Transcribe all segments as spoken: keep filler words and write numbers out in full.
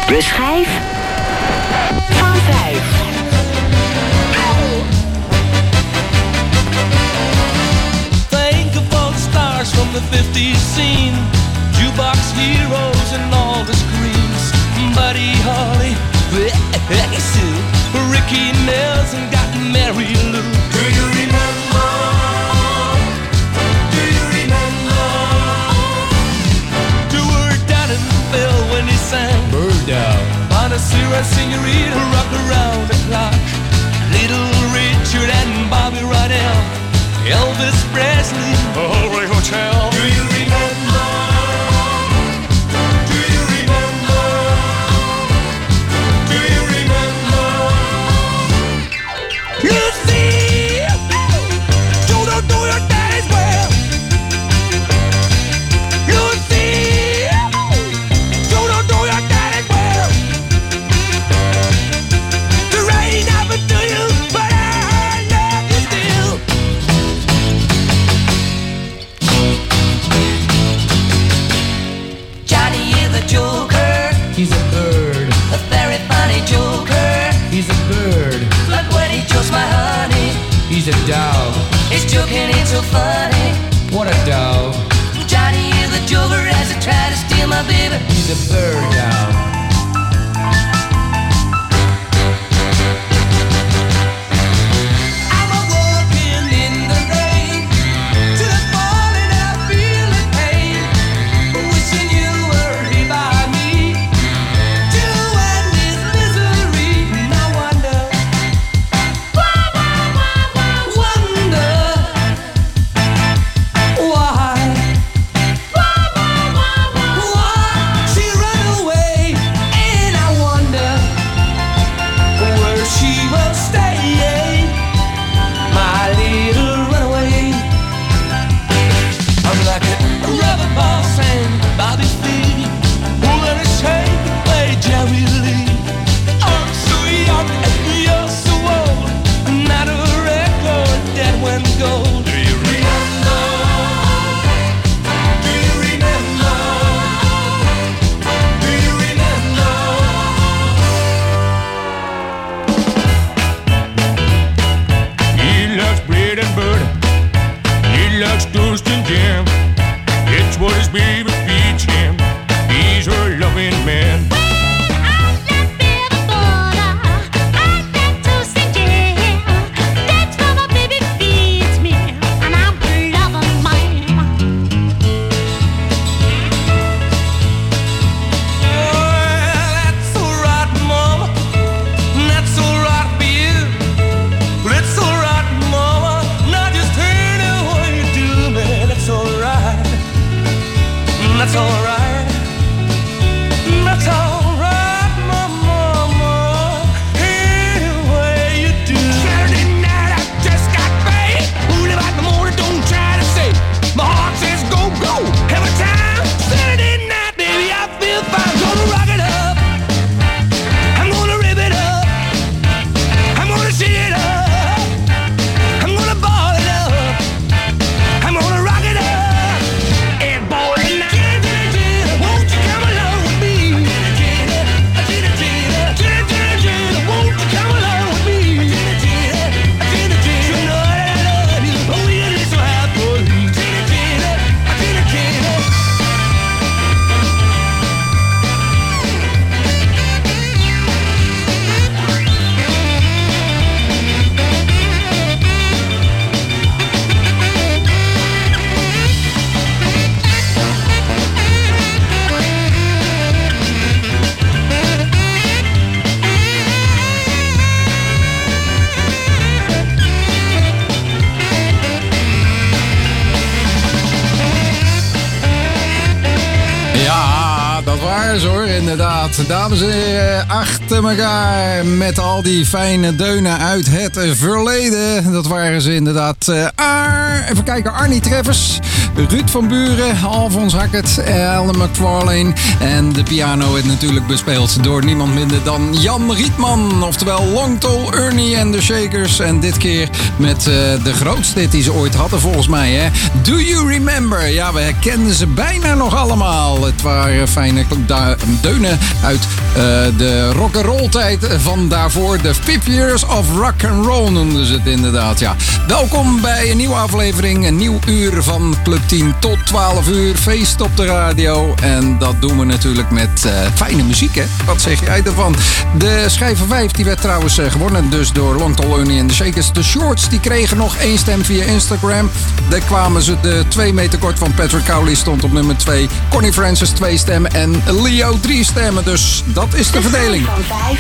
De schijf van vijf. Think of all the stars from the fifties scene, jukebox heroes and all the screams. Buddy Holly, Sue, Ricky Nelson got Mary Lou. Do you remember? Do you remember? To work down in Phil when he sang Bird Down. Bonacera, Senorita, rock around the clock. Little Richard and Bobby Rydell, Elvis Presley, Hollywood Hotel. Do you remember? Do you remember? Do you remember? Lucy, you don't do your days well. Lucy, you don't do your days well. The rain happened to you, but I love you still. Johnny is a joker. He's a bird. A very funny joker. He's a bird. Look when he jokes my honey. He's a dog. He's joking, it's so funny. What a dog. Johnny is a joker as he tried to steal my baby. He's a bird dog. I'm a walking in the rain, till I'm falling out feeling pain, wishing you were here by me to end this misery. No wonder, wonder why, why she ran away, and I wonder where she will stay, my little runaway. I'm like a rubber ball saying Bobby Flea, pulling a shake and play Jerry Lee. I'm so young and you're so old, not a record that went gold. Do you remember? Do you remember? Do you remember? He loves bread and butter. He loves toast and jam. It's what his baby feeds him. He's her loving man. Well, that's alright, Mama. That's alright for you. Well, it's alright, Mama. Not just any way you do me. That's alright. That's alright. That's alright, my mama. Any way you do. Saturday night I just got paid. Early about the morning, don't try to say. My heart says go, go. Every time. Saturday night, baby, I feel fine. Gonna rock it up. I'm gonna rip it up. I'm gonna shake it up. I'm gonna ball it up. I'm gonna rock it up. And boy, tonight, won't you come along with me? Won't you come along with me? You know that I love you. Oh, you did so happy. Ja, dat waren ze hoor, inderdaad. Dames en heren, achter elkaar met al die fijne deunen uit het verleden. Dat waren ze inderdaad. Uh, Ar, even kijken, Arnie Treffers, Ruud van Buren, Alfons Hackett, Ellen McFarlane. En de piano werd natuurlijk bespeeld door niemand minder dan Jan Rietman. Oftewel Long Tall Ernie en de Shakers. En dit keer met uh, de grootste hit die ze ooit hadden volgens mij. Hè? Do You Remember? Ja, we herkenden ze bijna nog allemaal. Het waren fijne da- deunen uit uh, de rock'n'roll tijd van daarvoor. De Fifty Years of Rock and Roll noemden ze het inderdaad. Ja. Welkom bij een nieuwe aflevering. Een nieuw uur van Club tien tot twaalf uur. Feest op de radio. En dat doen we natuurlijk met uh, fijne muziek, hè? Wat zeg jij ervan? De schijf van vijf die werd trouwens uh, gewonnen dus door Long Tall Ernie en de Shakers. De Shorts die kregen nog één stem via Instagram. Daar kwamen ze de twee meter kort van Patrick Cowley stond op nummer twee. Connie Francis twee stemmen en Leo drie stemmen. Dus dat is de verdeling. Van vijf.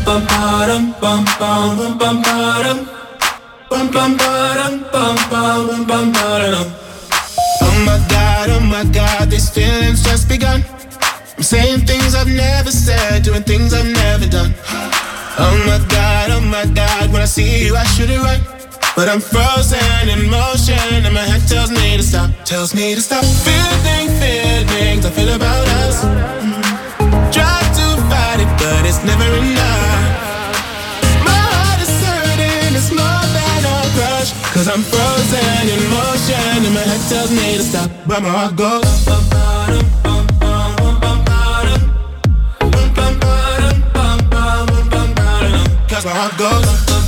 Oh my God, oh my God, these feelings just begun. I'm saying things I've never said, doing things I've never done. Oh my God, oh my God, when I see you I should it right. But I'm frozen in motion and my head tells me to stop, tells me to stop. Feeling, feelings I feel about us. Mm. Try to fight it, but it's never enough. My heart is hurting, it's more than a crush. Cause I'm frozen in motion and my head tells me to stop, but my heart goes. Cause my heart goes.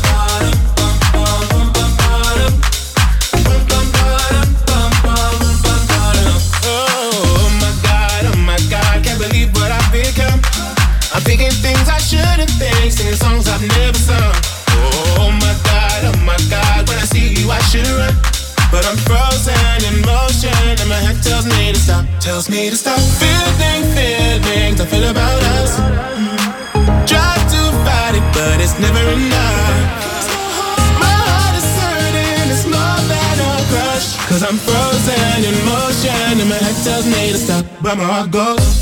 Oh my God, oh my God, can't believe what I've become. I'm thinking things I shouldn't think, singing songs I've never sung. Oh my God, oh my God, when I see you I should run. But I'm frozen in motion and my head tells me to stop, tells me to stop. Feeling, feelings I feel about us. Mm. Try to fight it, but it's never enough. My heart is hurting, it's more than a crush. Cause I'm frozen in motion and my head tells me to stop, but my heart goes.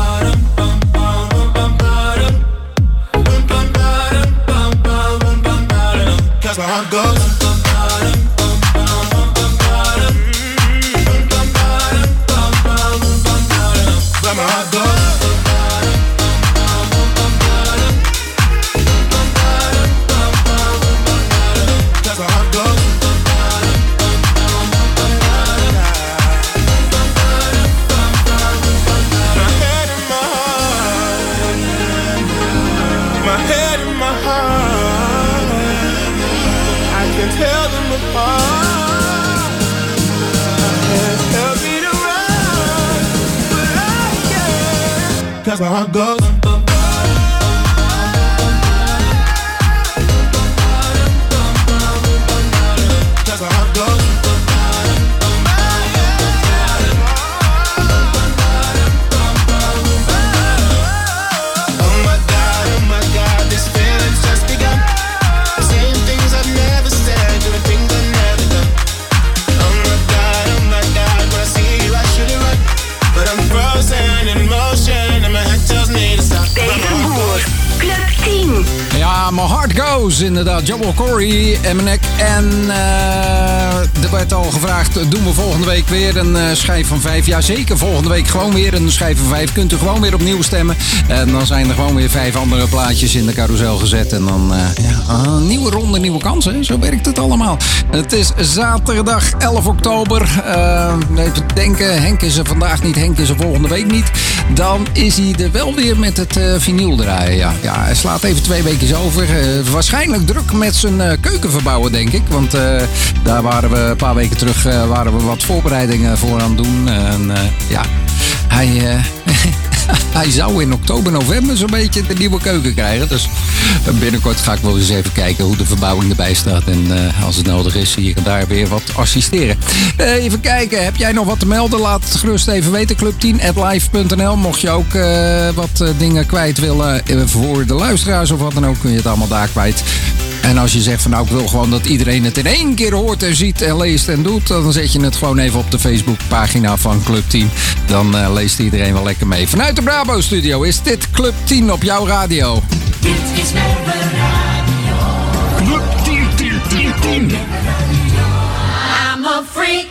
Cause my heart goes. But my heart goes. Cause my heart goes. My head and my heart. My head and my heart. I can tell them apart. Help me to run, but I can't. Cause my heart goes. Cause my heart goes. Oh my God, oh my God, these feelings just begun. Saying things I've never said, doing things I've never done. Oh my God, oh my God, when I see you I should it right. But I'm frozen in motion and my head tells me to stop. Steven Boer, Club tien. Ja, My Heart Goes, inderdaad. Joel Corey, Emanek. En uh, er werd al gevraagd, doen we volgende week weer een uh, schijf van vijf? Ja, zeker. Volgende week gewoon weer een schijf van vijf. Kunt u gewoon weer opnieuw stemmen. En dan zijn er gewoon weer vijf andere plaatjes in de carousel gezet. En dan, uh, ja, een nieuwe ronde, nieuwe kansen. Zo werkt het allemaal. Het is zaterdag elf oktober. Uh, even denken, Henk is er vandaag niet, Henk is er volgende week niet. Dan is hij er wel weer met het uh, vinyl draaien. Ja, ja, hij slaat even twee weken over. Uh, waarschijnlijk druk met zijn uh, keuken verbouwen, denk ik. Want uh, daar waren we een paar weken terug uh, waren we wat voorbereidingen voor aan het doen. En uh, ja, hij... Uh, Hij zou in oktober, november zo'n beetje de nieuwe keuken krijgen. Dus binnenkort ga ik wel eens even kijken hoe de verbouwing erbij staat. En uh, als het nodig is, hier en daar weer wat assisteren. Uh, even kijken, heb jij nog wat te melden? Laat het gerust even weten. club tien at live punt n l. Mocht je ook uh, wat uh, dingen kwijt willen uh, voor de luisteraars of wat dan ook, kun je het allemaal daar kwijt. En als je zegt van nou ik wil gewoon dat iedereen het in één keer hoort en ziet en leest en doet, dan zet je het gewoon even op de Facebookpagina van Club tien. Dan uh, leest iedereen wel lekker mee. Vanuit de Brabo Studio is dit Club tien op jouw radio. Dit is Merwe Radio. Club tien, tien, tien, tien. I'm a freak.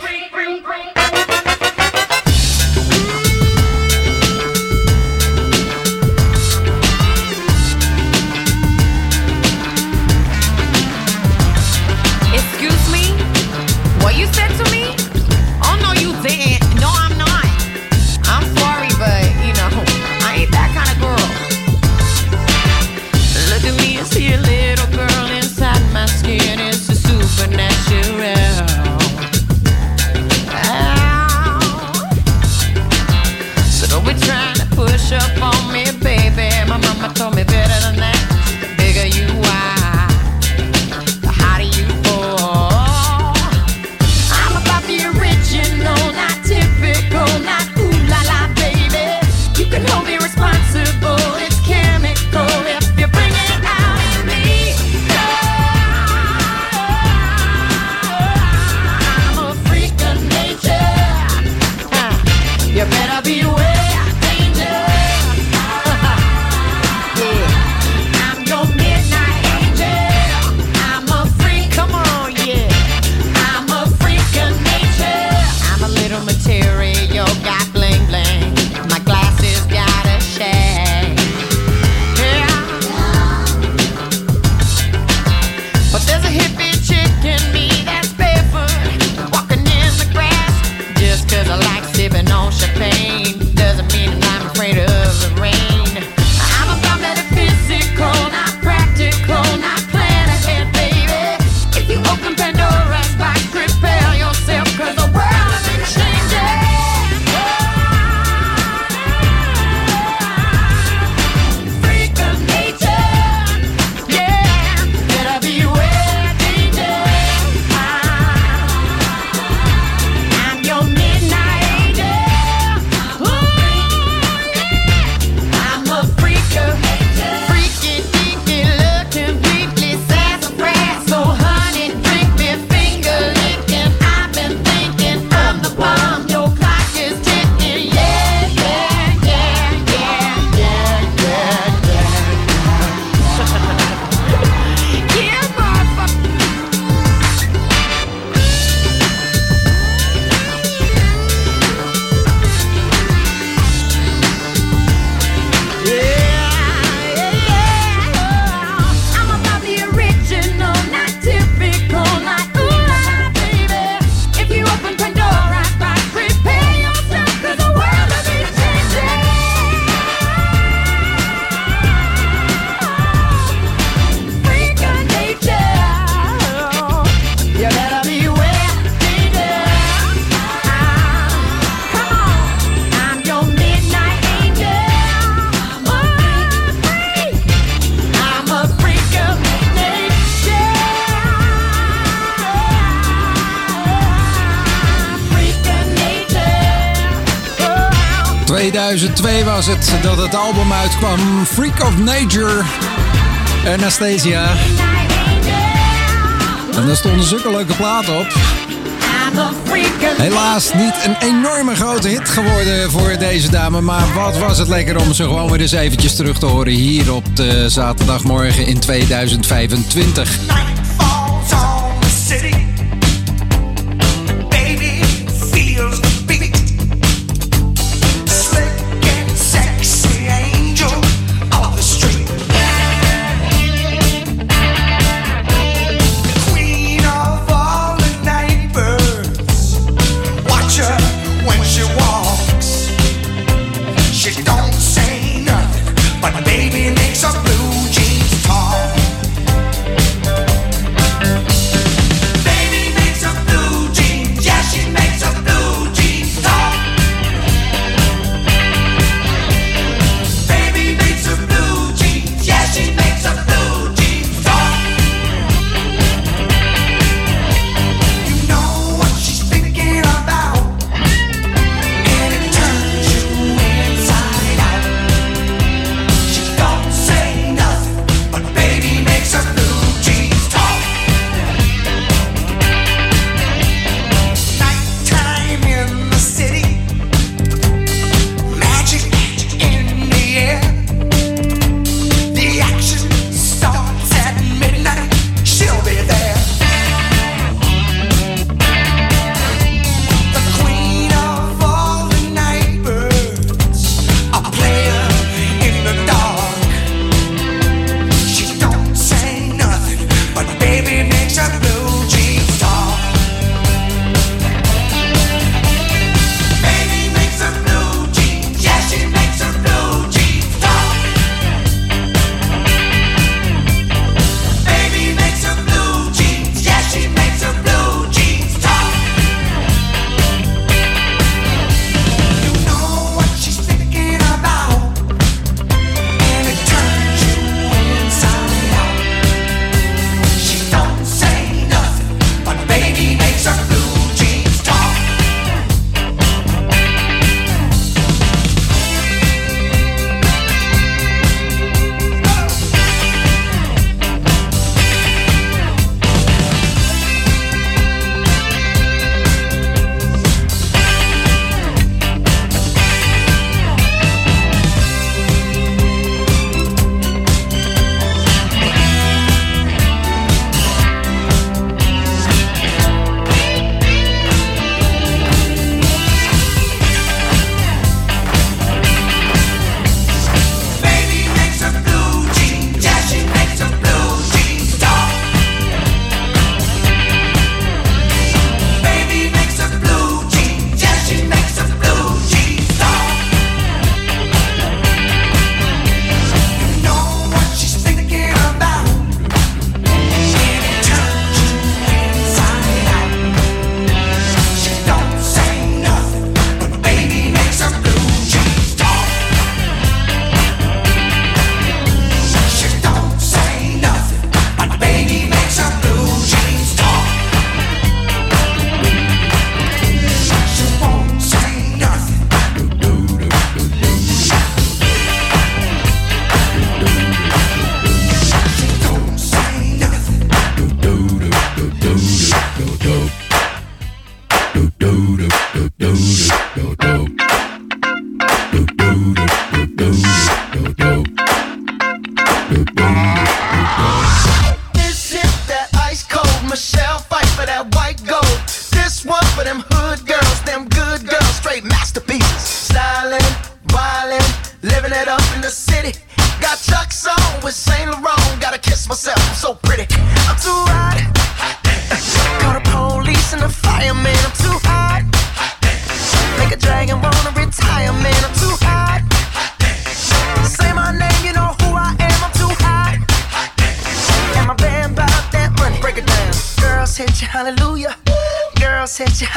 What you said to me? Oh no, you didn't. No, I'm not. I'm sorry, but you know, I ain't trying to push up on me, baby. My mama told me better than that. The bigger you are, the hotter you fall. I'm about the original, not typical, not ooh la la, baby. You can hold me responsible, it's chemical if you bring it out in me. I'm a freak of nature. You better beware danger. Yeah, I'm your midnight angel. I'm a freak, come on, yeah. I'm a freak of nature. I'm a little material, got bling bling. My glasses got a shade. Yeah. But there's a hippie chick in me that's barefoot, walking in the grass. Just 'cause I like sipping on champagne doesn't mean that I'm afraid of the rain. I'm about metaphysical, not practical, not plan ahead, baby. If you open Pandora's box, prepare yourself, 'cause the world is changing. Freak of nature, yeah, better beware danger. I'm your midnight angel. Ooh, yeah. I'm a freak of nature. Freaky, deaky, look completely sassafras. So honey, drink me, finger licking. I've been thinking I'm the bomb. Your clock is ticking. Yeah, yeah, yeah, yeah, yeah, yeah, yeah. Yeah, motherfucker. Yeah, I'm about the original, not typical, not ooh la la, baby. If you open Pandora's box, prepare yourself, 'cause the world will be changing. Freak of nature, you better beware danger. Come on, I'm your midnight angel. I'm a freak. I'm a freak of nature. Freak of nature. Oh. tweeduizend twee was het dat het album uitkwam. Freak of Nature. Anastasia. En daar stonden zulke leuke platen op. I'm a freak of Helaas niet een enorme grote hit geworden voor deze dame. Maar wat was het lekker om ze gewoon weer eens eventjes terug te horen hier op de zaterdagmorgen in tweeduizend vijfentwintig. Night falls on the city. Baby feels the beat. Slick and sexy angel of the street. Queen of all the night birds. Watch her when she walks. She don't say nothing, but baby makes her blue jeans talk.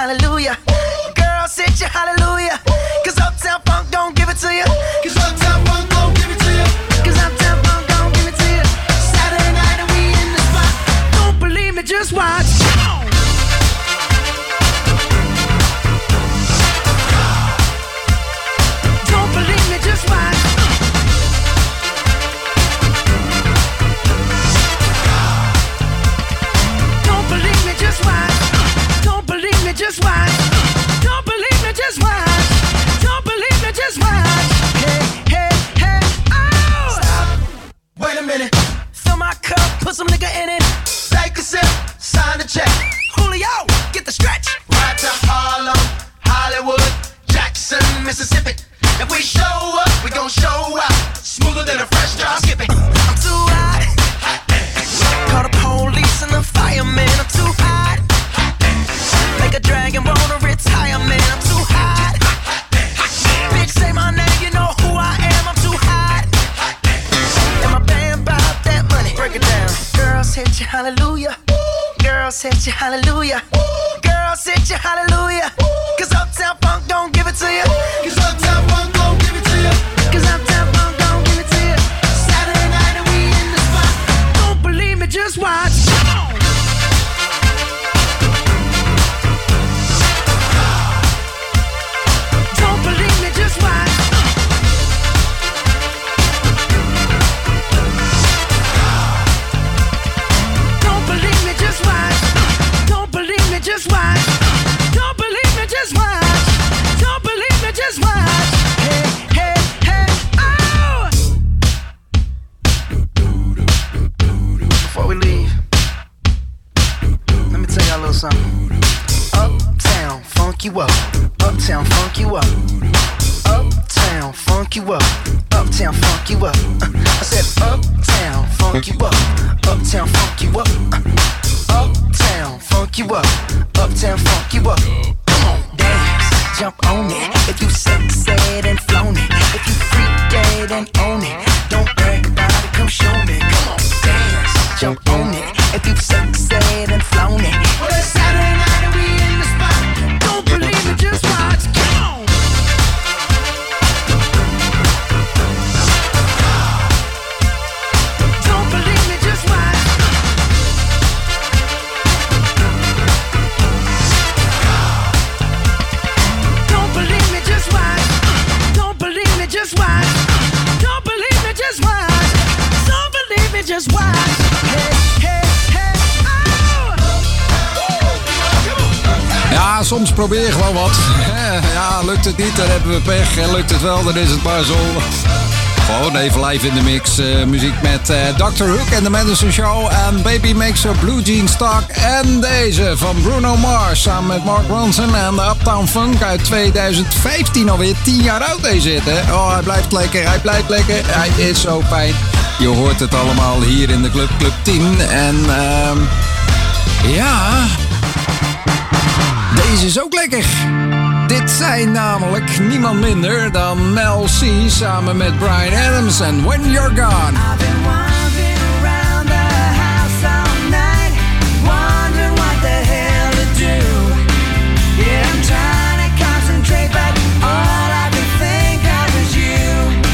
hallelujah. Girls hit you hallelujah. Cause Uptown Funk don't give it to you. Cause Uptown Funk don't give it to you. Cause Uptown Funk don't give it to you. Saturday night and we in the spot. Don't believe me, just watch. Don't believe me, just watch. Don't believe me, just watch. Don't believe me, just watch. Don't believe me, just watch. Don't believe me, just watch. Hey, hey, hey, oh! Stop. Wait a minute. Fill my cup, put some nigga in it. Take a sip, sign the check. Julio, get the stretch. Right to Harlem, Hollywood, Jackson, Mississippi. If we show up, we gon' show out. Smoother than a fresh drop skipping. I'm too hot. Hot dance. Call the police and the fireman. I'm too hot. Hot dance. Make a dragon wanna retire, man. I'm too hot. Hot dance. Bitch, say my name, you know who I am. I'm too hot. Hot dance. And my band bought that money. Break it down. Girls hit you, hallelujah. Girls hit you, hallelujah. Girls hit you, hallelujah. Cause Uptown Funk don't give it to you. Cause Uptown Funk don't give it to you. Cause Uptown Funk don't give it to you. Saturday night and we in the spot. Don't believe me, just watch. Don't believe me, just watch. Don't believe me, just watch. Don't believe me, just watch. Don't believe me, just watch. Don't believe me, just watch. Hey, hey, hey, oh! Before we leave, let me tell y'all a little something. Uptown, funk you up. Uptown, funk you up. Uptown, funk you up. Uptown, funk you up. Uh, I said uptown, funk you up. Uptown, funk you up. Uh, uptown, funk you up. Uptown, funk you up. Come on, dance, jump on it. If you sexed and flown it, if you freaked and own it, don't brag about it, come show me. Come on, dance, jump on it. If you sexed and flown it, well, it's Saturday night and we in the spot. Don't believe it, just watch. Come on. Don't believe me, just watch. Don't believe me, just watch. Don't believe me, just watch. Don't believe me, just watch. Don't believe me, just watch. Hey, hey, hey, oh! Ja, soms probeer je gewoon wat. Ja, lukt het niet, dan hebben we pech. En lukt het wel, dan is het maar zo. Gewoon even live in de mix. Uh, muziek met uh, doctor Hook en The Madison Show. En Baby Makes a Blue Jeans Talk. En deze van Bruno Mars samen met Mark Ronson en de Uptown Funk uit tweeduizend vijftien. Alweer tien jaar oud deze hit, hè? Oh, hij blijft lekker, hij blijft lekker. Hij is zo fijn. Je hoort het allemaal hier in de Club Club tien. En uh, ja... Deze is ook lekker. Dit zijn namelijk niemand minder dan Mel C samen met Bryan Adams en When You're Gone. I've been wandering around the house all night, wondering what the hell to do. Yeah, I'm trying to concentrate, but all I can think of is you.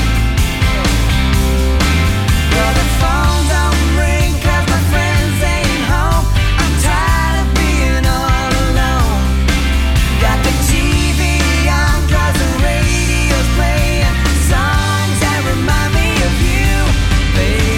Well, the phone don't ring 'cause my friends ain't home. I'm tired of being all alone. Got the T V on 'cause the radio's playing songs that remind me of you, baby.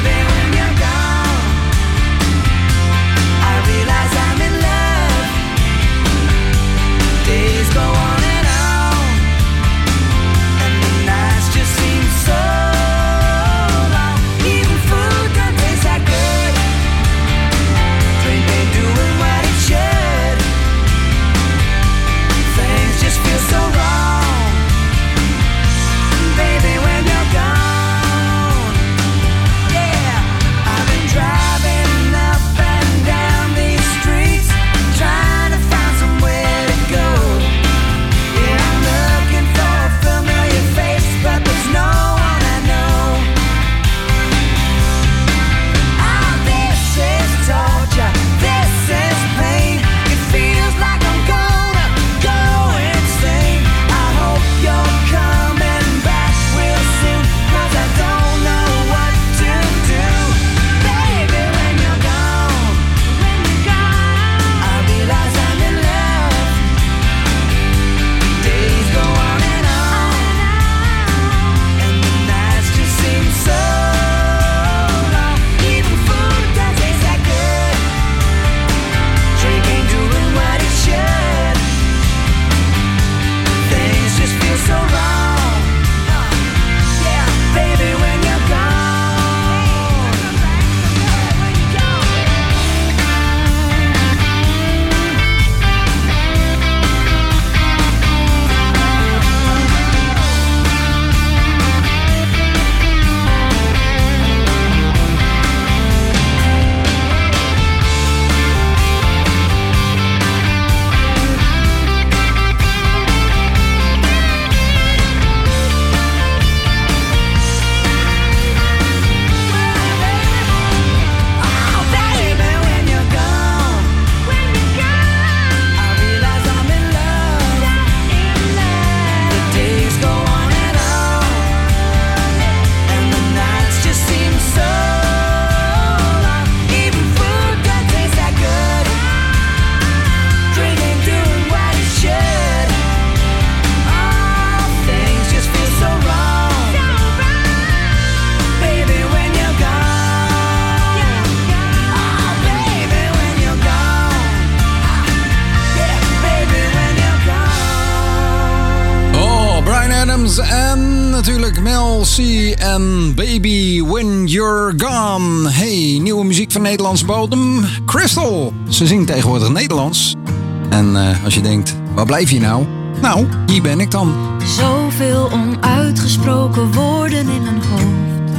L C en Baby When You're Gone. Hey, nieuwe muziek van Nederlands bodem. Crystal. Ze zingt tegenwoordig Nederlands. En uh, als je denkt, waar blijf je nou? Nou, hier ben ik dan. Zoveel onuitgesproken woorden in mijn hoofd.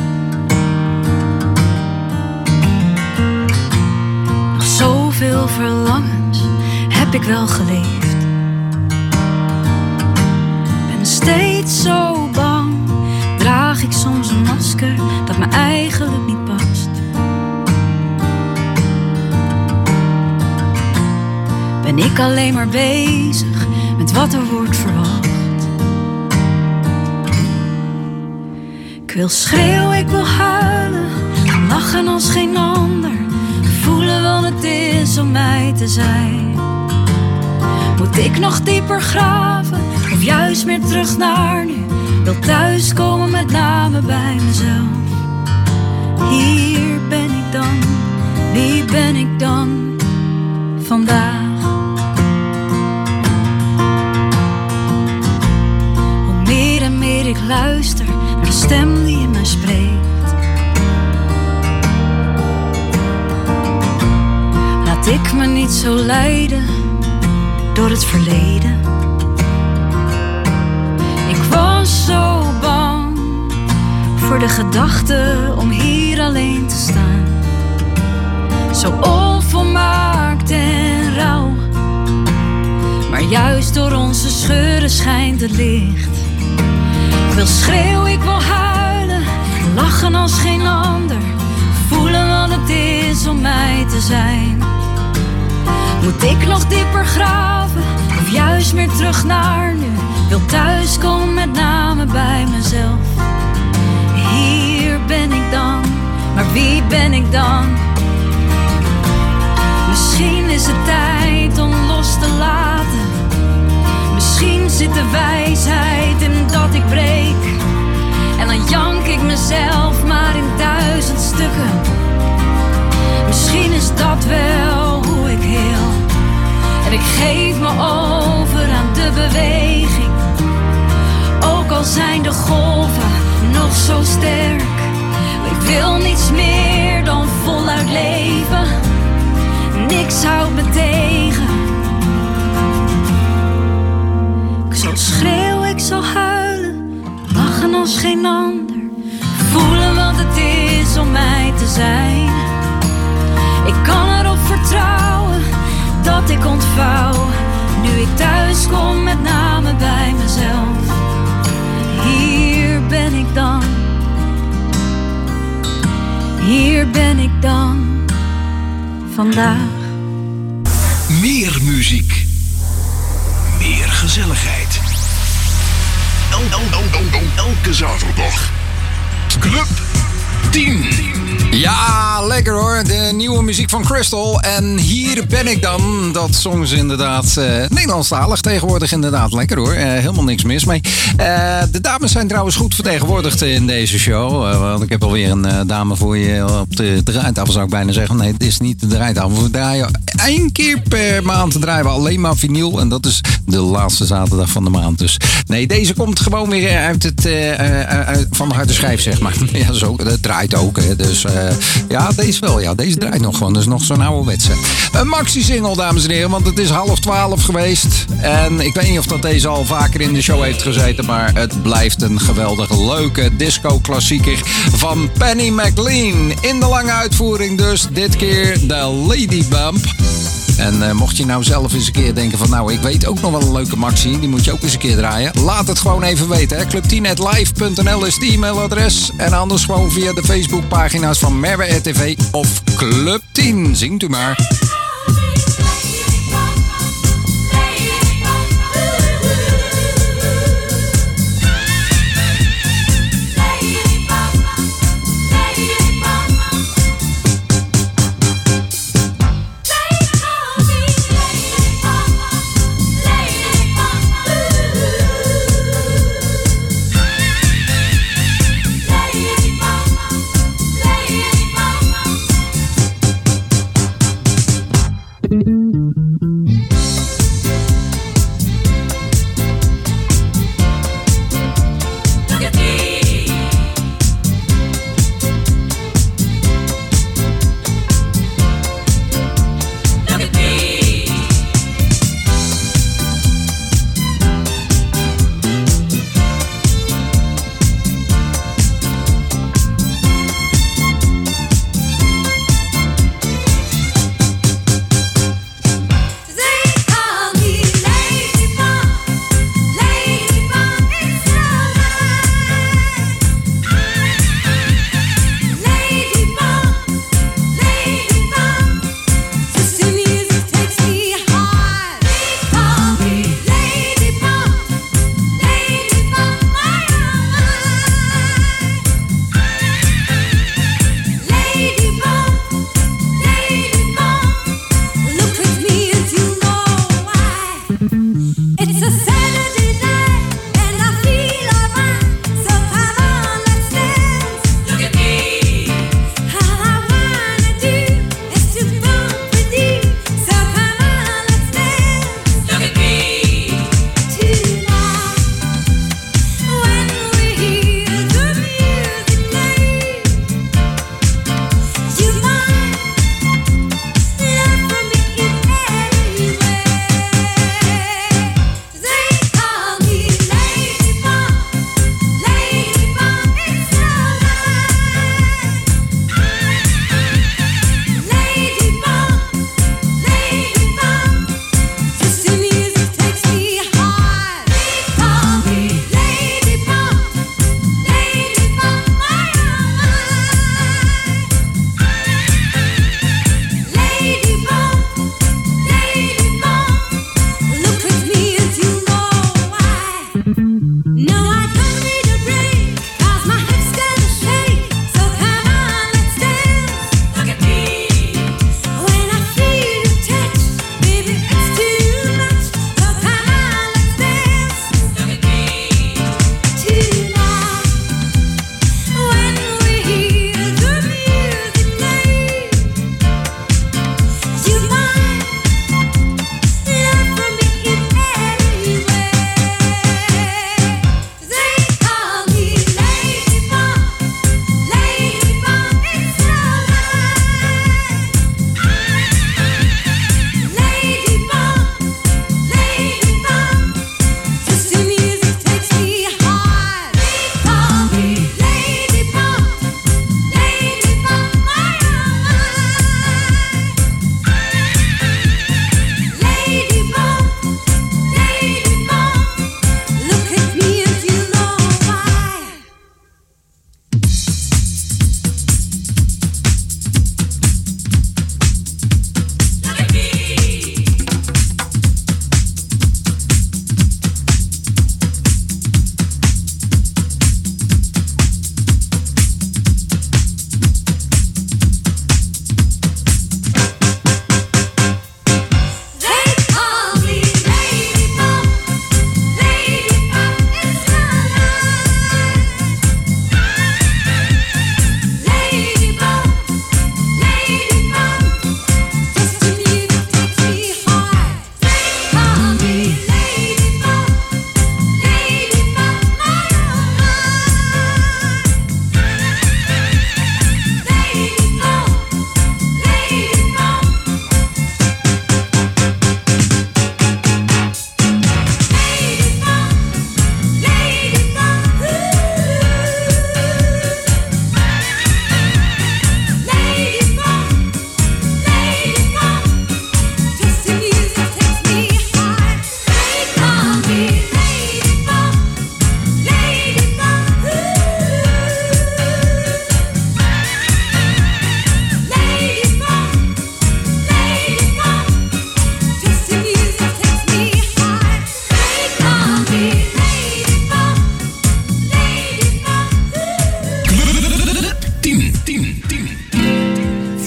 Nog zoveel verlangens heb ik wel geleefd. Ben steeds zo bang. Draag ik soms een masker dat me eigenlijk niet past. Ben ik alleen maar bezig met wat er wordt verwacht. Ik wil schreeuwen, ik wil huilen, lachen als geen ander. Voelen wat het is om mij te zijn. Moet ik nog dieper graven of juist meer terug naar nu? Wil thuiskomen met name bij mezelf. Hier ben ik dan, wie ben ik dan vandaag? Hoe meer en meer ik luister naar de stem die in mij spreekt, laat ik me niet zo leiden door het verleden. Ik was zo bang voor de gedachte om hier alleen te staan. Zo onvolmaakt en rauw, maar juist door onze scheuren schijnt het licht. Ik wil schreeuwen, ik wil huilen, lachen als geen ander. Voelen wat het is om mij te zijn. Moet ik nog dieper graven of juist meer terug naar nu? Wil thuiskomen met name bij mezelf. Hier ben ik dan, maar wie ben ik dan? Misschien is het tijd om los te laten. Misschien zit de wijsheid in dat ik breek. En dan jank ik mezelf maar in duizend stukken. Misschien is dat wel hoe ik heel. En ik geef me over aan de beweging. Ook al zijn de golven nog zo sterk. Ik wil niets meer dan voluit leven. Niks houdt me tegen. Ik zal schreeuwen, ik zal huilen, lachen als geen ander. Voelen wat het is om mij te zijn. Ik kan erop vertrouwen dat ik ontvouw, nu ik thuis kom met name bij mezelf. Hier ben ik dan, hier ben ik dan vandaag. Meer muziek, meer gezelligheid. El, el, el, el, el, elke zaterdag. Club tien. Ja, lekker hoor. De nieuwe muziek van Crystal. En hier ben ik dan. Dat zongen ze inderdaad uh, Nederlandstalig tegenwoordig inderdaad. Lekker hoor. Uh, helemaal niks mis mee. Uh, de dames zijn trouwens goed vertegenwoordigd in deze show. Uh, want ik heb alweer een uh, dame voor je op de draaitafel, zou ik bijna zeggen. Nee, het is niet de draaitafel. We draaien één keer per maand draaien we alleen maar vinyl. En dat is de laatste zaterdag van de maand. Dus nee, deze komt gewoon weer uit het, uh, uh, uit, van de harde schijf, zeg maar. Ja, zo, dat draait ook. Hè. Dus uh, ja, deze wel. Ja, deze draait nog gewoon. Dat is nog zo'n ouderwetse. Een maxi-single, dames en heren. Want het is half twaalf geweest. En ik weet niet of dat deze al vaker in de show heeft gezeten. Maar het blijft een geweldig leuke disco-klassieker van Penny McLean. In de lange uitvoering dus. Dit keer de Lady Bump. En uh, mocht je nou zelf eens een keer denken van nou, ik weet ook nog wel een leuke maxi, die moet je ook eens een keer draaien. Laat het gewoon even weten. Hè. club tien at live punt n l is het e-mailadres. En anders gewoon via de Facebookpagina's van Merwe R T V of Club tien. Zingt u maar.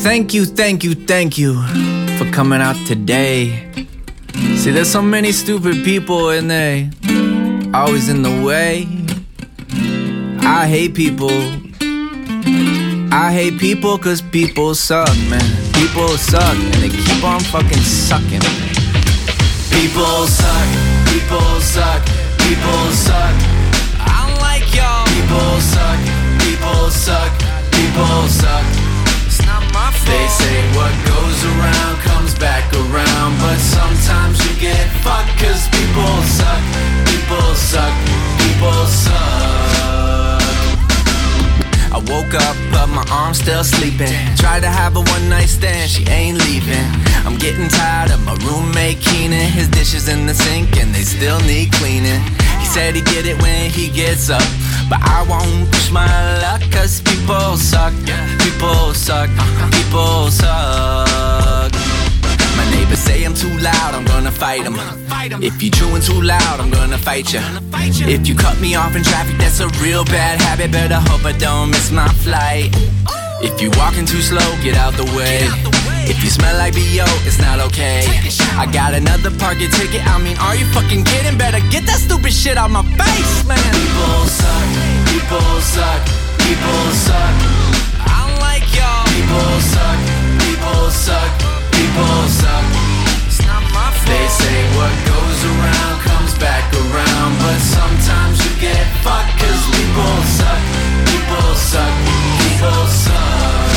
thank you, thank you, thank you for coming out today. See, there's so many stupid people and they always in the way. I hate people. I hate people cause people suck, man. People suck and they keep on fucking sucking. People suck, people suck, people suck. I don't like y'all. People suck, people suck, people suck. It's not my fault. They say what goes around comes back around, but sometimes you get fucked cause people suck, people suck, people suck. I woke up, but my arm's still sleeping. Tried to have a one night stand, she ain't leaving. I'm getting tired of my roommate Keenan. His dishes in the sink and they still need cleaning. He said he get it when he gets up, but I won't push my luck cause people suck, people suck, people suck. My neighbors say I'm too loud, I'm gonna fight them. If you chewing too loud, I'm gonna fight you. If you cut me off in traffic, that's a real bad habit. Better hope I don't miss my flight. If you walking too slow, get out the way. If you smell like B O, it's not okay. I got another parking ticket, I mean, are you fucking kidding? Better get that stupid shit out my face, man. People suck, people suck, people suck. I don't like y'all. People suck, people suck, people suck. It's not my fault. They say what goes around comes back around, but sometimes you get fucked cause people suck, people suck, people suck.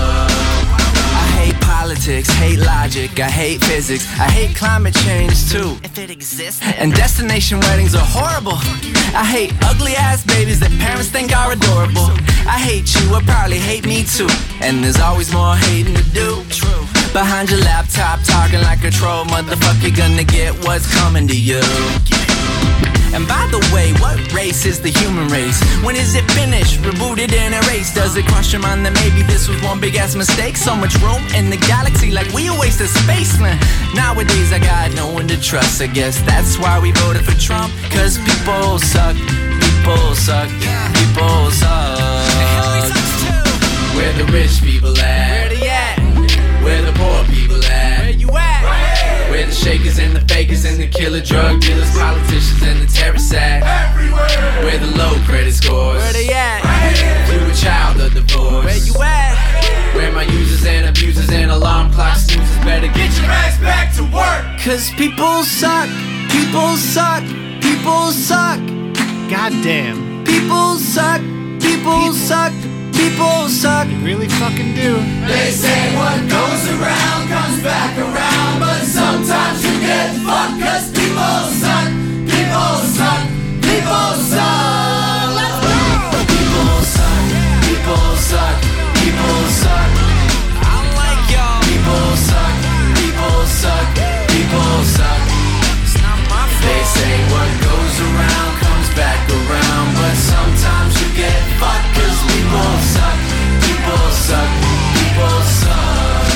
Politics, hate logic, I hate physics, I hate climate change too, if it exists. And destination weddings are horrible. I hate ugly ass babies that parents think are adorable. I hate you, I probably hate me too. And there's always more hating to do. True. Behind your laptop, talking like a troll, motherfucker, you're gonna get what's coming to you. And by the way, what race is the human race? When is it finished, rebooted and erased? Does it cross your mind that maybe this was one big ass mistake? So much room in the galaxy, like we a waste of space, man. Nowadays I got no one to trust. I guess that's why we voted for Trump. Cause people suck, people suck, people suck. Where the rich people at? Where they at? Where the poor people at? Where you at? Where the shakers and the fakers and the killer drug dealers, politicians and the terrorists at? Everywhere. Where the low credit scores? Where they at? Right. You a child of divorce? Where you at? Where my users and abusers and alarm clock snoozers? Better get your ass back to work. Cause people suck, people suck, people suck. Goddamn. People suck, people, people. suck. People suck. They really fucking do. They say what goes around comes back around, but sometimes you get fucked cause people suck. People suck. People suck. Let's go. People suck. People suck. People suck. I don't like y'all. People suck. People suck. People suck. It's not my fault. They say what goes around comes back around, but sometimes you get fucked cause people suck, people suck, people suck.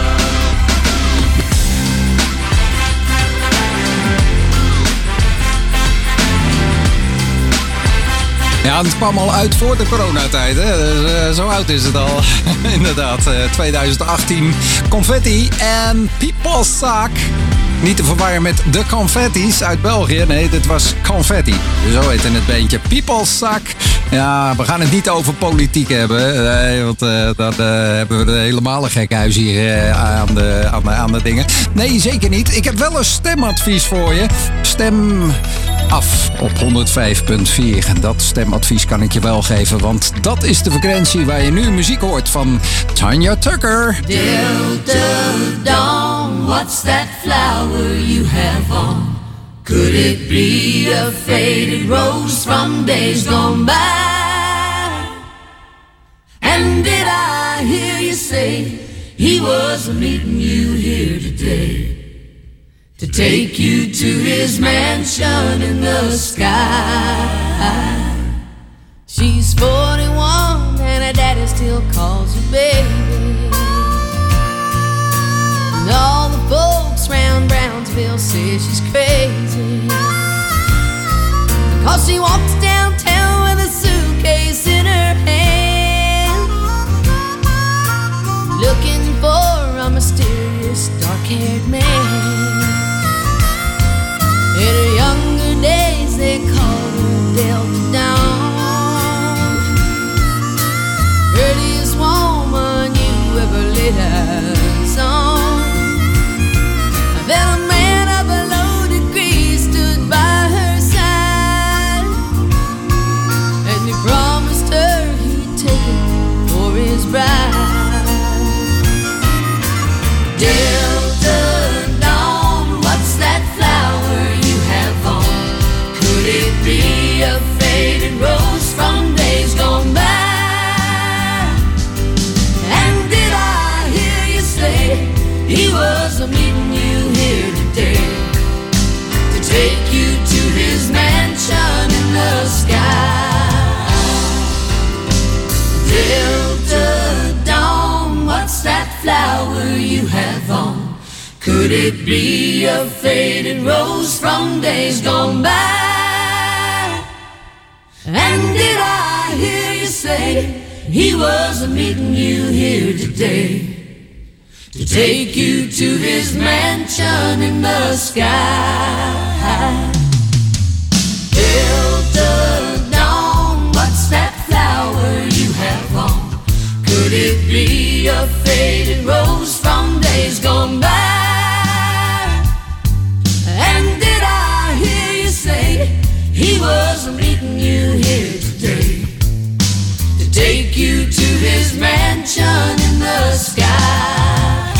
Ja, het kwam al uit voor de coronatijd, hè? Dus, uh, zo oud is het al. Inderdaad, uh, twintig achttien. Confetti en People Suck. Niet te verwarren met de Confetti's uit België. Nee, dit was Confetti. Zo heette het beentje. People Suck. Ja, we gaan het niet over politiek hebben. Nee, want uh, dan uh, hebben we de helemaal gekhuis hier uh, aan, de, aan, de, aan de dingen. Nee, zeker niet. Ik heb wel een stemadvies voor je. Stem af op honderd vijf komma vier. Dat stemadvies kan ik je wel geven, want dat is de frequentie waar je nu muziek hoort van Tanya Tucker. Delta Dawn, what's that flower you have on? Could it be a faded rose from days gone by? And did I hear you say he was meeting you here today to take you to his mansion in the sky? She's forty-one and her daddy still calls her baby. And all the folks round Brownsville say she's crazy, cause she walks downtown with a suitcase in her hand, looking Could it be a faded rose from days gone by? And did I hear you say he was meeting you here today to take you to his mansion in the sky? Delta Dawn, what's that flower you have on? Could it be a faded rose from days gone by? And did I hear you say he was meeting you here today to take you to his mansion in the sky?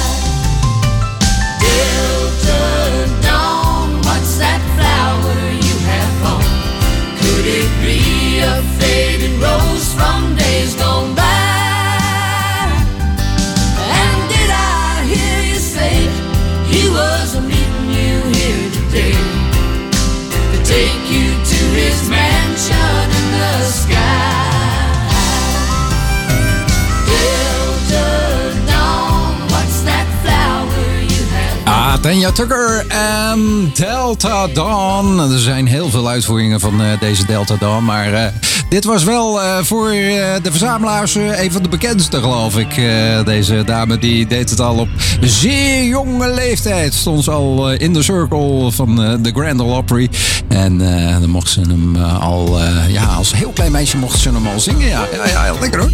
Delta Dawn, what's that flower you have on? Could it be a faded rose from days gone by? And did I hear you say he was meeting you here today to take you to his mansion in the sky? Delta Dawn, what's that flower you have? Ah, Tanya Tucker en Delta Dawn. Er zijn heel veel uitvoeringen van uh, deze Delta Dawn. Maar uh, dit was wel uh, voor uh, de verzamelaars uh, een van de bekendste, geloof ik. Uh, deze dame die deed het al op zeer jonge leeftijd. Stond ze al uh, in de circle van uh, de Grand Ole Opry. En uh, dan mocht ze hem uh, al... Uh, ja, als heel klein meisje mocht ze hem al zingen. Ja, ja, ja, heel lekker hoor.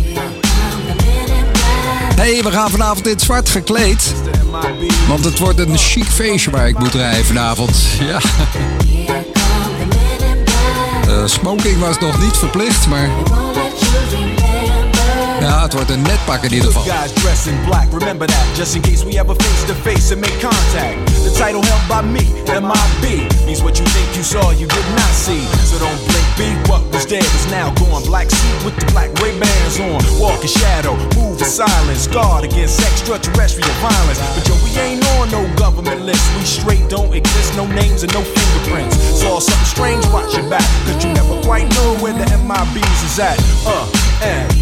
Hey, we gaan vanavond in het zwart gekleed. Want het wordt een chic feestje waar ik moet rijden vanavond. Ja. Uh, smoking was nog niet verplicht, maar... Ja, het wordt een netpak in ieder geval. Guys dressed in black, remember that, just in case we ever face to face and make contact. The title held by me, M I B, means what you think you saw, you did not see. So don't blink, be what was dead is now gone. Black suit with the black Ray-Bans on, walk in shadow, move in silence, guard against extraterrestrial violence. But yo, we ain't on no government list, we straight don't exist, no names and no fingerprints. Saw something strange, watch your back, cause you never quite know where the M I B's is at. Uh, and...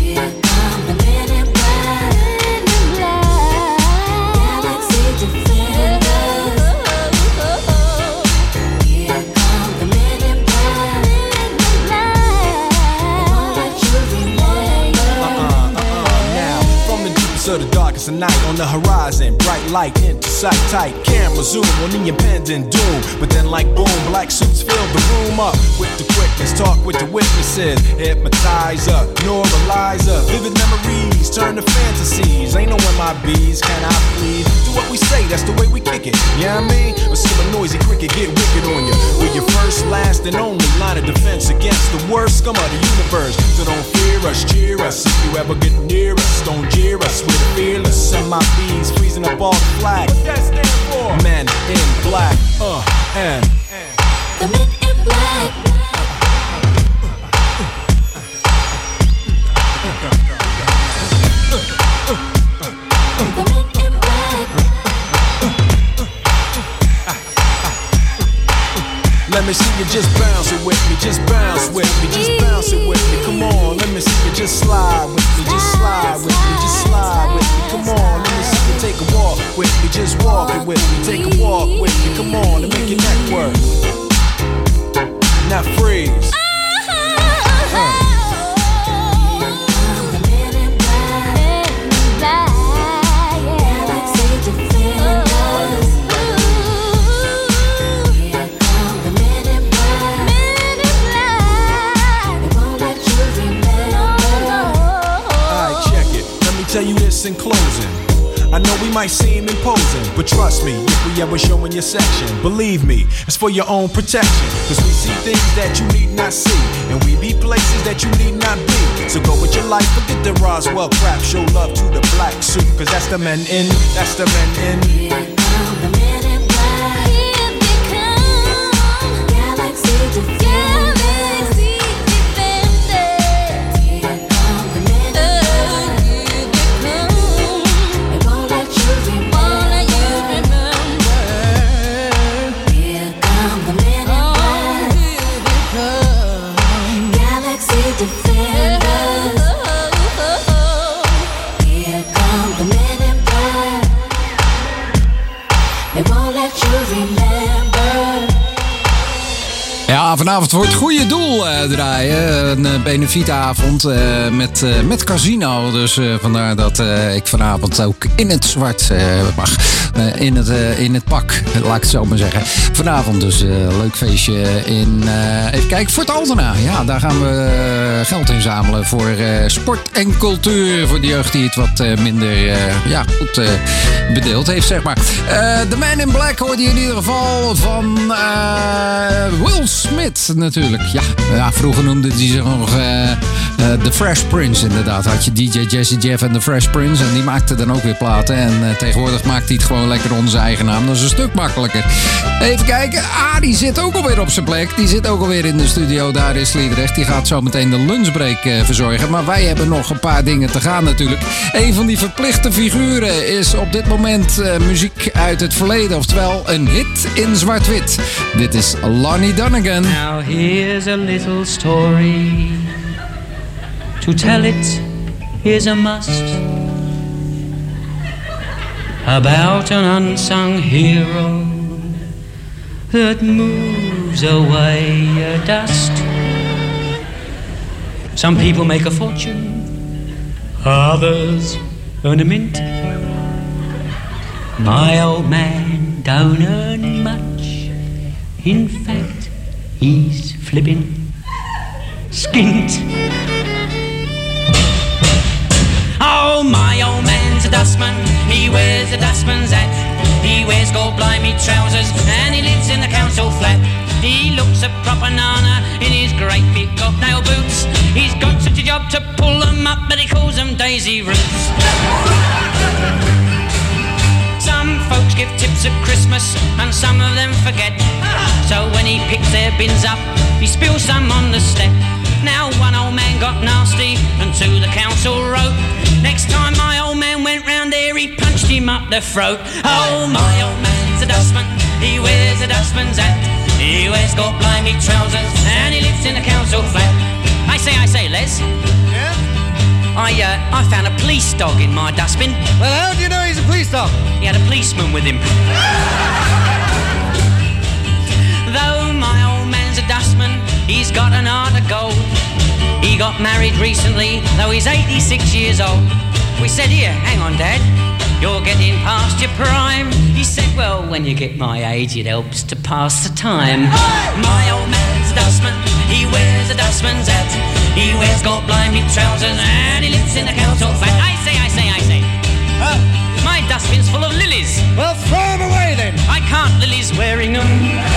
To the darkest of night on the horizon, bright light into sight, tight camera zoom on the impending doom. But then like boom, black suits fill the room up with the quickness, talk with the witnesses, hypnotize up, normalize up, vivid memories turn to fantasies. Ain't no M I B's, can I please? Do what we say, that's the way we kick it. Yeah, you know what I mean? Or see a noisy cricket get wicked on you. We're your first, last, and only line of defense against the worst scum of the universe. So don't fear us, cheer us. If you ever get near us, don't jeer us. We're the fearless M I B's, freezing up all the flag. What that stand for? Men in black, uh, and the men in black. Let me see you just bounce it with me, just bounce with me, just bounce it with me. Come on, let me see you just slide with me, just slide with me, just slide with me. Come on, let me see you take a walk with me, just walk it with me, take a walk with me. Come on, and make your neck work. Now freeze. Uh. Tell you this in closing, I know we might seem imposing, but trust me, if we ever show in your section, believe me, it's for your own protection. Cause we see things that you need not see, and we be places that you need not be. So go with your life, forget the Roswell crap, show love to the black suit, cause that's the men in, that's the men in. Here come the men in black. Here they come. Galaxy Defenders. vanavond voor het goede doel uh, draaien. Een uh, benefietavond uh, met, uh, met casino. Dus uh, vandaar dat uh, ik vanavond ook in het zwart uh, mag. Uh, in, het, uh, in het pak, laat ik het zo maar zeggen. Vanavond dus een uh, leuk feestje in... Uh, even kijken, voor het Altena. Ja, daar gaan we uh, geld inzamelen voor uh, sport en cultuur. Voor de jeugd die het wat uh, minder uh, ja, goed uh, bedeeld heeft, zeg maar. Uh, The Man in Black hoorde je in ieder geval van uh, Will Smith natuurlijk. Ja, ja, vroeger noemde hij zich nog uh, uh, The Fresh Prince inderdaad. Had je D J Jazzy Jeff en The Fresh Prince. En die maakte dan ook weer platen. En uh, tegenwoordig maakt hij het gewoon lekker onder zijn eigen naam. Dat is een stuk makkelijker. Even kijken. Ah, die zit ook alweer op zijn plek. Die zit ook alweer in de studio. Daar is Sliedrecht. Die gaat zo meteen de lunchbreak uh, verzorgen. Maar wij hebben nog een paar dingen te gaan natuurlijk. Een van die verplichte figuren is op dit moment uh, muziek uit het verleden. Oftewel een hit in zwart-wit. Dit is Lonnie Donegan. Now here's a little story. To tell it is a must. About an unsung hero that moves away a dust. Some people make a fortune, others earn a mint. My old man don't earn much. In fact, he's flipping skint. Oh, my old man's a dustman. He wears a dustman's hat. He wears gold blimey trousers and he lives in the council flat. He looks a proper nana in his great big hobnail boots. He's got such a job to pull them up, but he calls them daisy roots. Some folks give tips at Christmas and some of them forget. So when he picks their bins up, he spills some on the step. Now one old man got nasty and to the council wrote, next time my old man went round there, he punched him up the throat. Oh, my old man's a dustman, he wears a dustman's hat. He wears gold blimey trousers and he lives in a council flat. I say, I say, Les. Yeah? I, uh, I found a police dog in my dustbin. Well, how do you know he's a police dog? He had a policeman with him. Though my old man's a dustman, he's got an heart of gold. He got married recently, though he's eighty-six years old. We said, here, hang on, Dad, you're getting past your prime. He said, well, when you get my age, it helps to pass the time. My old man's a dustman, he wears a dustman's hat. He wears gold blimey trousers and he lives in a council flat. I say, I say, I say. Huh? My dustbin's full of lilies. Well, throw them away then. I can't, Lily's wearing them.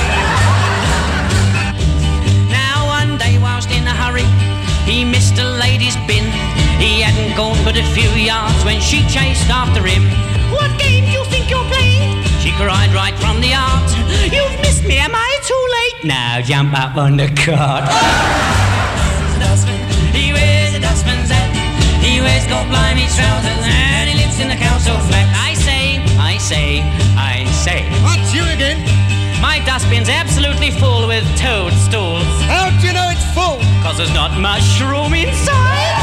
Now one day whilst in a hurry, he missed a lady's bin. He hadn't gone but a few yards when she chased after him. What game do you think you're playing? She cried right from the art. You've missed me, am I too late? Now jump up on the cart. He wears a dustman's hat. He wears gold blimey trousers and he lives in the council flat. I say, I say, I say. What's you again? My dustbin's absolutely full with toadstools. How do you know it's full? Cause there's not much room inside.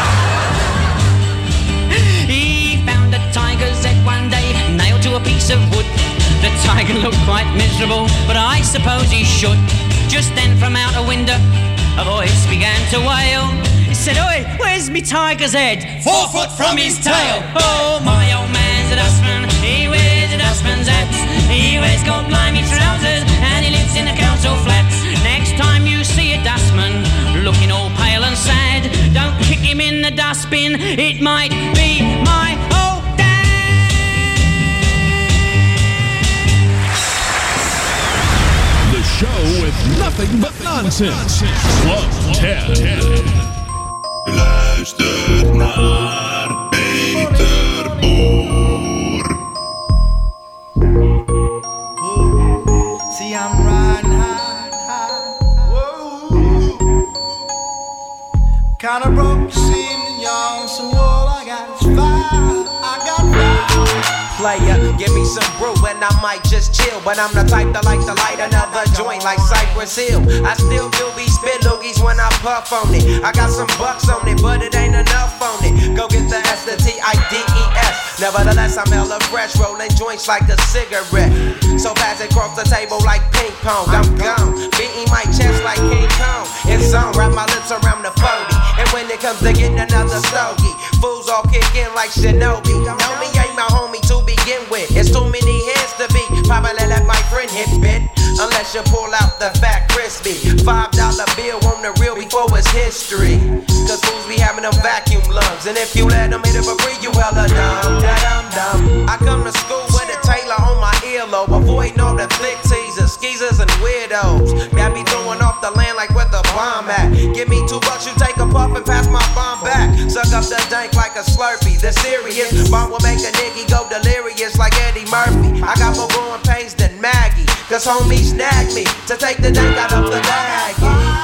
He found a tiger's head one day, nailed to a piece of wood. The tiger looked quite miserable, but I suppose he should. Just then from out a window, a voice began to wail. He said, oi, where's me tiger's head? Four foot from his tail. Oh, my old man's a dustman. He wears a dustman's hat. He wears gold blimey trousers and he lives in a council flat. Next time you see a dustman looking all pale and sad, don't kick him in the dustbin. It might be my old dad. The show with nothing but nonsense. Club ten. Luister naar Peter Boer. See, I'm riding high, high. Whoa. Kinda broke this evening, y'all. So all I got is fire. I got fire. Player, give me some brew and I might just chill. But I'm the type that like to light another joint like Cypress Hill. I still do be spit loogies when I puff on it. I got some bucks on it, but it ain't enough on it. Go get the S, the T I D E S. Now Nevertheless, I'm hella fresh, rolling joints like a cigarette. So pass it across the table like ping pong. I'm gone, beating my chest like King Kong. It's on, wrap my lips around the forty. And when it comes to getting another stogie, fools all kick in like Shinobi. Know me ain't my homie to begin with. It's too many heads to be. Probably let my friend hit bit. Unless you pull out the fat crispy five dollar bill on the real before it's history. Cause fools be having them vacuum lungs. And if you let them hit it for free, you hella dumb, dumb, dumb. I come to school with a Taylor on my earlobe, avoiding all the flick teasers, skeezers, and weirdos that be throwing off the land like where the bomb at. Give me two bucks, you take a puff and pass my bomb back. Suck up the dank like a Slurpee. The serious bomb will make a nigga go delirious like Eddie Murphy. I got more growing pains than Maggie, cause homies snagged me to take the dank out of the bag.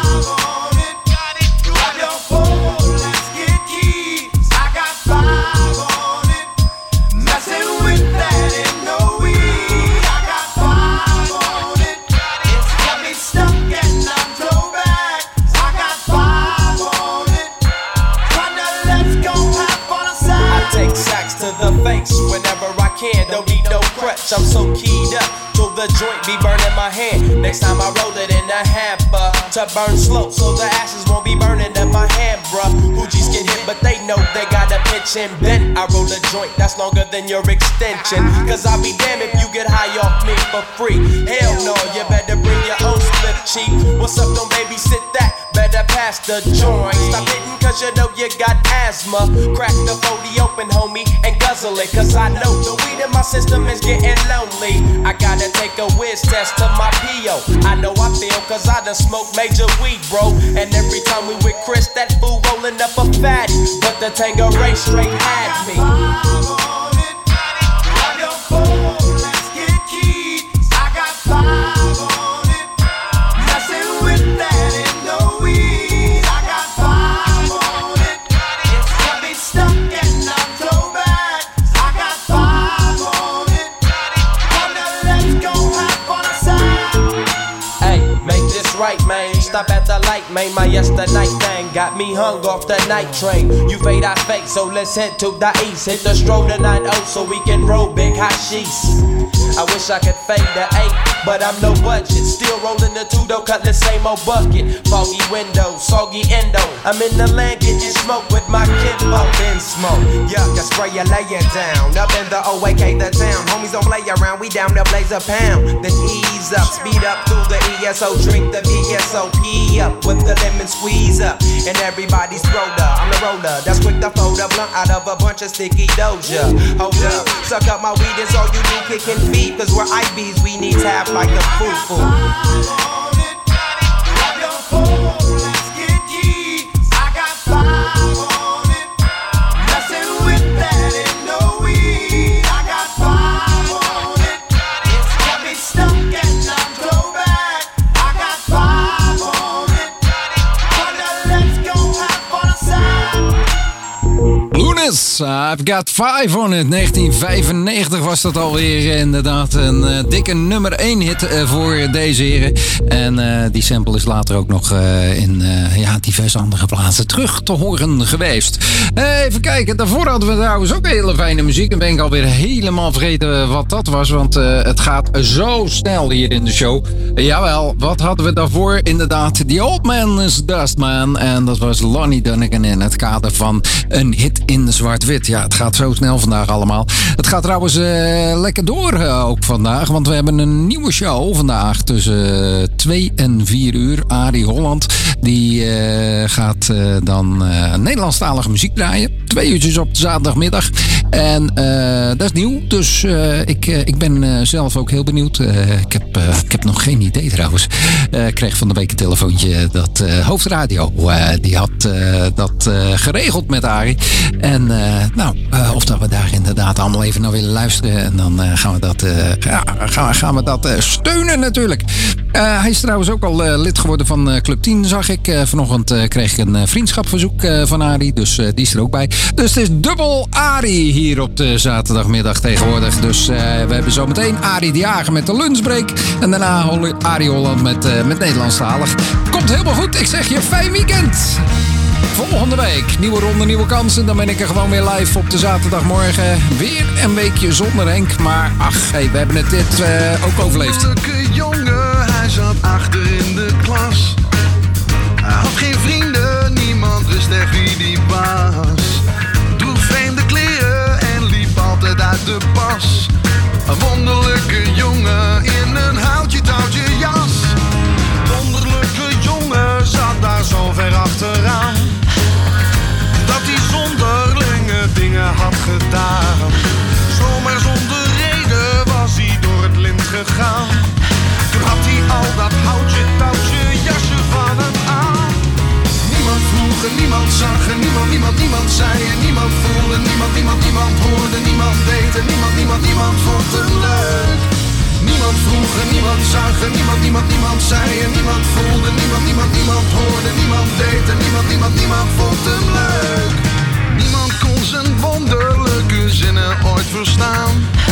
Whenever I can, don't need no crutch. I'm so keyed up till the joint be burning my hand. Next time I roll it in a hamper to burn slow, so the ashes won't be burning in my hand, bruh. Hoogies get hit, but they know they got a pitch and bent. I roll a joint that's longer than your extension. Cause I'll be damned if you get high off me for free. Hell no, you better bring your own slip cheap. What's up, don't babysit that? Better pass the joint. Stop hitting cause you know you got asthma. Crack the forty open, homie, and guzzle it. Cause I know the weed in my system is getting lonely. I gotta take a whiz test to my P O. I know I feel cause I done smoked major weed, bro. And every time we with Chris, that fool rolling up a fatty. But the Tangeray straight had me. Right, man, stop at the light, man. My yesterday thing got me hung off the night train. You fade, I fake, so let's head to the east. Hit the stroll to nine oh so we can roll big hashish. I wish I could fade the eight, but I'm no budget. Still rolling the two though, cut the same old bucket. Foggy windows, soggy endo. I'm in the land getting smoke with my kinfolk. In smoke, yuck, I spray you, lay it down. Up in the O A K, the town. Homies don't play around, we down to blaze a pound. Then ease up, speed up through the E S O. Drink the V S O P up with the lemon squeeze up. And everybody's roller, I'm the roller. That's quick to fold a blunt out of a bunch of sticky doja. Hold up, suck up my weed, it's all you do, kicking feet. Cause we're I Bs, we need to have like a foo-foo. I've got five on it. negentien vijfennegentig was dat alweer. Inderdaad een uh, dikke nummer één hit uh, voor deze heren. En uh, die sample is later ook nog uh, in uh, ja, diverse andere plaatsen terug te horen geweest. Uh, even kijken, daarvoor hadden we trouwens ook hele fijne muziek. En ben ik alweer helemaal vergeten wat dat was. Want uh, het gaat zo snel hier in de show. Uh, jawel, wat hadden we daarvoor? Inderdaad, The Old Man is Dust Man. En dat was Lonnie Donegan in het kader van een hit in de zwart-wit. Ja, het gaat zo snel vandaag allemaal. Het gaat trouwens uh, lekker door uh, ook vandaag. Want we hebben een nieuwe show vandaag tussen uh, twee en vier uur. Arie Holland, die uh, gaat uh, dan uh, Nederlandstalige muziek draaien. Twee uurtjes op de zaterdagmiddag. En uh, dat is nieuw. Dus uh, ik, uh, ik ben uh, zelf ook heel benieuwd. Uh, ik, heb, uh, ik heb nog geen idee trouwens. Uh, ik kreeg van de week een telefoontje dat uh, Hoofdradio, uh, die had uh, dat uh, geregeld met Arie. En uh, nou, uh, of dat we daar inderdaad allemaal even naar willen luisteren. En dan uh, gaan we dat, uh, ja, gaan, gaan we dat uh, steunen natuurlijk. Uh, hij is trouwens ook al uh, lid geworden van uh, Club tien, zag ik. Uh, vanochtend uh, kreeg ik een uh, vriendschapverzoek uh, van Arie. Dus uh, die is er ook bij. Dus het is dubbel Arie hier op de zaterdagmiddag tegenwoordig. Dus uh, we hebben zometeen Arie de Jager met de lunchbreak. En daarna Arie Holland met, uh, met Nederlandstalig. Komt helemaal goed. Ik zeg je fijn weekend. Volgende week, nieuwe ronde, nieuwe kansen. Dan ben ik er gewoon weer live op de zaterdagmorgen. Weer een weekje zonder Henk. Maar ach, hey, we hebben het dit uh, ook overleefd. Leuke jongen, hij zat achter in de klas. Hij had geen vrienden, niemand wist echt wie die was. Droeg vreemde kleren en liep altijd uit de pas. Een wonderlijke jongen in een houtje touwtje jas. Wonderlijke jongen zat daar zo ver achteraan, dat hij zonderlinge dingen had gedaan. Zomaar zonder reden was hij door het lint gegaan. Toen had hij al dat houtje touwtje jasje van hem aan. Niemand vroeg en niemand zag en niemand, niemand, niemand zei en niemand voelde. Niemand, niemand, niemand hoorde, niemand deed en niemand, niemand, niemand vond hem leuk. Niemand vroeg en niemand zag en niemand, niemand, niemand zei en niemand voelde. Niemand, niemand, niemand hoorde, niemand deed en niemand, niemand, niemand vond hem leuk. Niemand kon zijn wonderlijke zinnen ooit verstaan.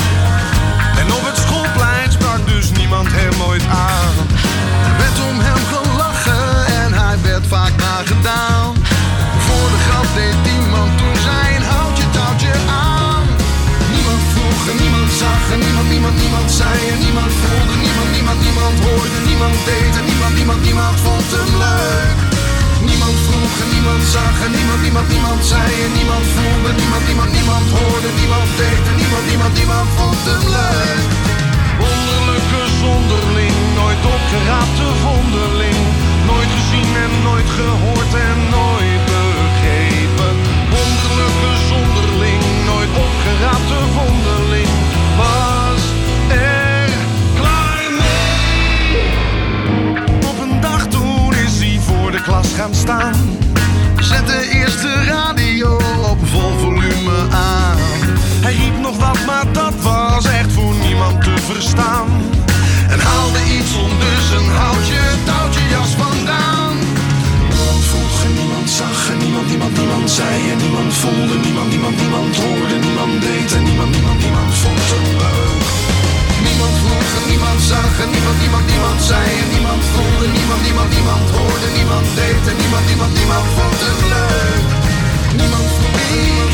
En op het schoolplein sprak dus niemand hem ooit aan. Er werd om hem gelachen en hij werd vaak nagedaan. Voor de grap deed iemand toen zijn houtje touwtje aan. Niemand vroeg en niemand zag en niemand, niemand, niemand zei en niemand voelde. Niemand, niemand, niemand hoorde, niemand deed en niemand, niemand, niemand vond hem leuk. Niemand vroeg en niemand zag en niemand, niemand, niemand zei en niemand voelde. Niemand, niemand, niemand hoorde, niemand deed en niemand, niemand, niemand vond hem leuk. Wonderlijke zonderling, nooit opgeraapte vondeling. Nooit gezien en nooit gehoord en nooit begrepen. Wonderlijke zonderling, nooit opgeraapte vondeling. Was er klaar mee. Op een dag toen is hij voor de klas gaan staan. Zette eerst de radio op vol volume aan. Hij riep nog wat, maar dat was echt voor niemand te verstaan. En haalde iets onder zijn houtje, touwtje jas vandaan. Niemand vroeg en niemand zag en niemand, niemand, niemand zei en niemand voelde. Niemand, niemand, niemand hoorde, niemand deed en niemand, niemand, niemand vond hem leuk. Niemand vroeg en niemand zag en niemand, niemand, niemand zei en niemand voelde. Niemand, niemand, niemand hoorde, niemand deed.